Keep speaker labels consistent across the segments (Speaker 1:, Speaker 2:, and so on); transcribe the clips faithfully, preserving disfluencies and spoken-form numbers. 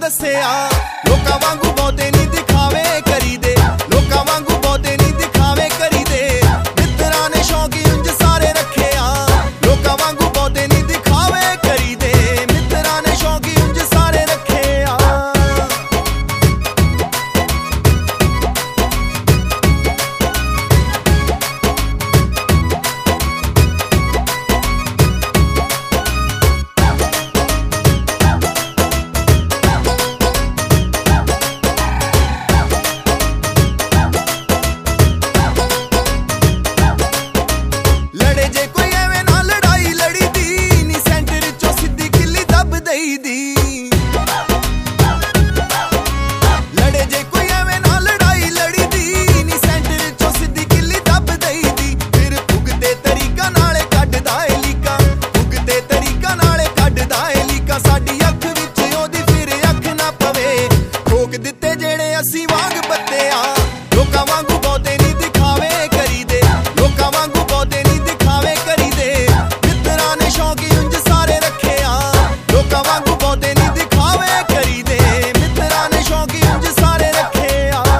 Speaker 1: दसिया लोकां वांगू बहुते नहीं दिखावे करीदे, लोकां वांगू बहुते नहीं दिखावे करीदे। मित्तरां ने शौकी उंज सारे रखे आ, लोकां वांगू बहुते नहीं दिखावे करीदे। मित्तरां ने शौकी उंज सारे रखे आ। ਅਸੀਂ ਵਾਂਗ ਬੱਤੇ ਆ, ਲੋਕਾਂ ਵਾਂਗੂ ਬਹੁਤੇ ਨਹੀਂ ਦਿਖਾਵੇ ਕਰੀਦੇ, ਲੋਕਾਂ ਵਾਂਗੂ ਬਹੁਤੇ ਨਹੀਂ ਦਿਖਾਵੇ ਕਰੀਦੇ। ਮਿੱਤਰਾਂ ਨੇ ਸ਼ੌਕੀ ਉੰਜ ਸਾਰੇ ਰੱਖੇ ਆ, ਲੋਕਾਂ ਵਾਂਗੂ ਬਹੁਤੇ ਨਹੀਂ ਦਿਖਾਵੇ ਕਰੀਦੇ। ਮਿੱਤਰਾਂ ਨੇ ਸ਼ੌਕੀ ਉੰਜ ਸਾਰੇ ਰੱਖੇ ਆ।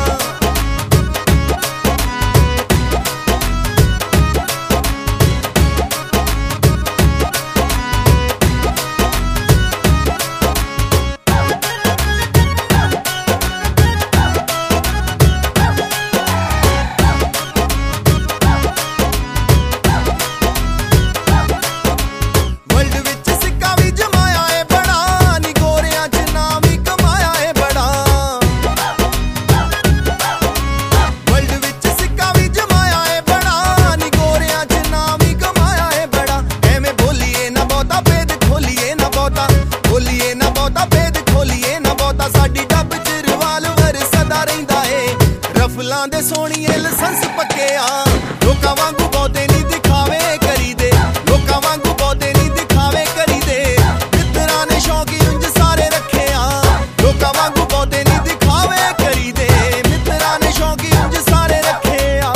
Speaker 1: ਰਫਲਾਂ ਦੇ ਸੋਹਣੀਏ ਲਾਇਸੈਂਸ ਪੱਕੇ ਆ, ਲੋਕਾਂ ਵਾਂਗੂ ਬਹੁਤੇ ਨਹੀਂ ਦਿਖਾਵੇ ਕਰੀਦੇ, ਲੋਕਾਂ ਵਾਂਗੂ ਬਹੁਤੇ ਨਹੀਂ ਦਿਖਾਵੇ ਕਰੀਦੇ। ਮਿੱਤਰਾਂ ਨੇ ਸ਼ੌਕੀ ਉੰਜ ਸਾਰੇ ਰੱਖੇ ਆ, ਲੋਕਾਂ ਵਾਂਗੂ ਬਹੁਤੇ ਨਹੀਂ ਦਿਖਾਵੇ ਕਰੀਦੇ। ਮਿੱਤਰਾਂ ਨੇ ਸ਼ੌਕੀ ਉੰਜ ਸਾਰੇ ਰੱਖੇ ਆ।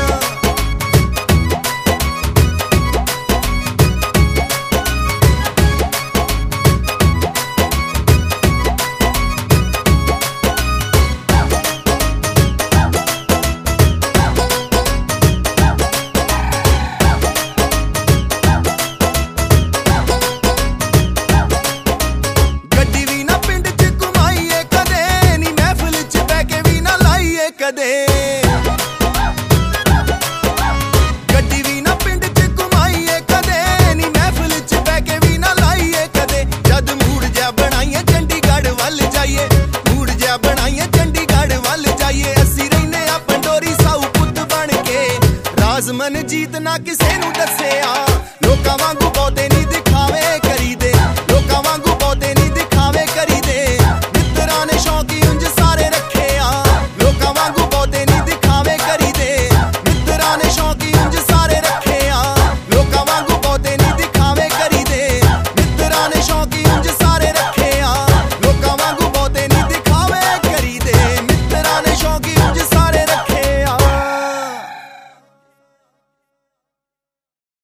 Speaker 1: ਗੱਡੀ ਵੀ ਨਾ ਪਿੰਡ ਚ ਘੁਮਾਈਏ ਕਦੇ ਨੀ, ਮਹਿਫਲ ਚ ਬਹਿ ਕੇ ਵੀ ਨਾ ਲਾਈਏ ਕਦੇ। ਜਦ ਮੂਡ ਜਿਹਾ ਬਣਾਈਏ ਚੰਡੀਗੜ੍ਹ ਵੱਲ ਜਾਈਏ, ਮੂਡ ਜਿਹਾ ਬਣਾਈਏ ਚੰਡੀਗੜ੍ਹ ਵੱਲ ਜਾਈਏ। ਅਸੀਂ ਰਹਿੰਦੇ ਆ ਪੰਡੋਰੀ ਸਾਊ ਪੁੱਤ ਬਣ ਕੇ, ਰਾਜ਼ ਮਨਜੀਤ ਨਾ ਕਿਸੇ ਨੂੰ ਦੱਸਿਆ।